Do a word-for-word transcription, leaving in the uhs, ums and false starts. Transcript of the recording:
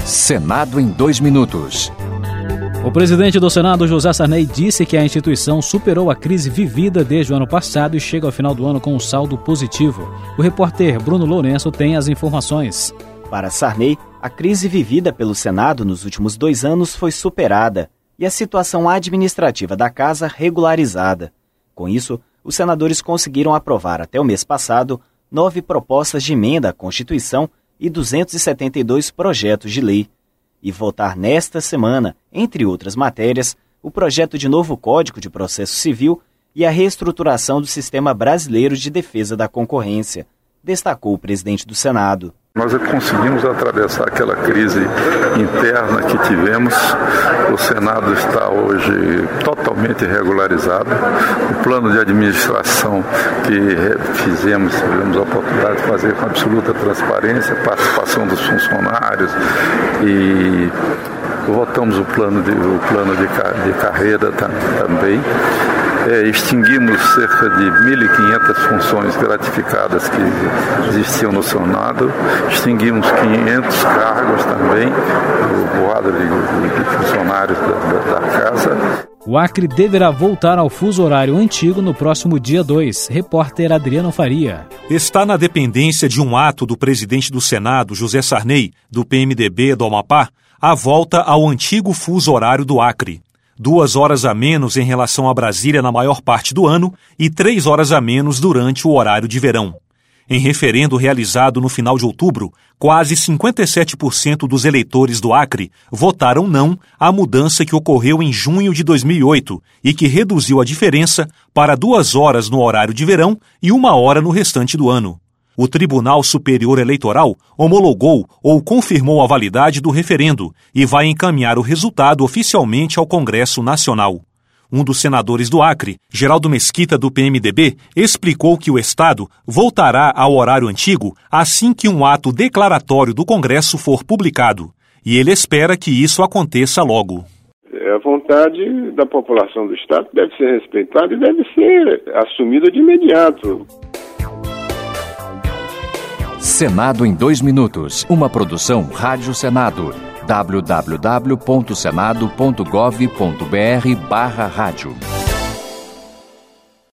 Senado em dois minutos. O presidente do Senado, José Sarney, disse que a instituição superou a crise vivida desde o ano passado e chega ao final do ano com um saldo positivo. O repórter Bruno Lourenço tem as informações. Para Sarney, a crise vivida pelo Senado nos últimos dois anos foi superada e a situação administrativa da Casa regularizada. Com isso, os senadores conseguiram aprovar até o mês passado nove propostas de emenda à Constituição e duzentos e setenta e dois projetos de lei. E votar nesta semana, entre outras matérias, o projeto de novo Código de Processo Civil e a reestruturação do Sistema Brasileiro de Defesa da Concorrência, destacou o presidente do Senado. Nós conseguimos atravessar aquela crise interna que tivemos. O Senado está hoje totalmente regularizado. O plano de administração que fizemos, tivemos a oportunidade de fazer com absoluta transparência, participação dos funcionários e votamos o plano de, o plano de, de carreira também. É, extinguimos cerca de mil e quinhentas funções gratificadas que existiam no Senado, extinguimos quinhentos cargos também, o quadro de, de funcionários da, da, da Casa. O Acre deverá voltar ao fuso horário antigo no próximo dia dois. Repórter Adriano Faria. Está na dependência de um ato do presidente do Senado, José Sarney, do P M D B do Amapá, a volta ao antigo fuso horário do Acre. Duas horas a menos em relação a Brasília na maior parte do ano e três horas a menos durante o horário de verão. Em referendo realizado no final de outubro, quase cinquenta e sete por cento dos eleitores do Acre votaram não à mudança que ocorreu em junho de dois mil e oito e que reduziu a diferença para duas horas no horário de verão e uma hora no restante do ano. O Tribunal Superior Eleitoral homologou ou confirmou a validade do referendo e vai encaminhar o resultado oficialmente ao Congresso Nacional. Um dos senadores do Acre, Geraldo Mesquita, do P M D B, explicou que o Estado voltará ao horário antigo assim que um ato declaratório do Congresso for publicado. E ele espera que isso aconteça logo. A vontade da população do Estado deve ser respeitada e deve ser assumida de imediato. Senado em dois minutos. Uma produção Rádio Senado. w w w ponto senado ponto gov ponto b r barra rádio.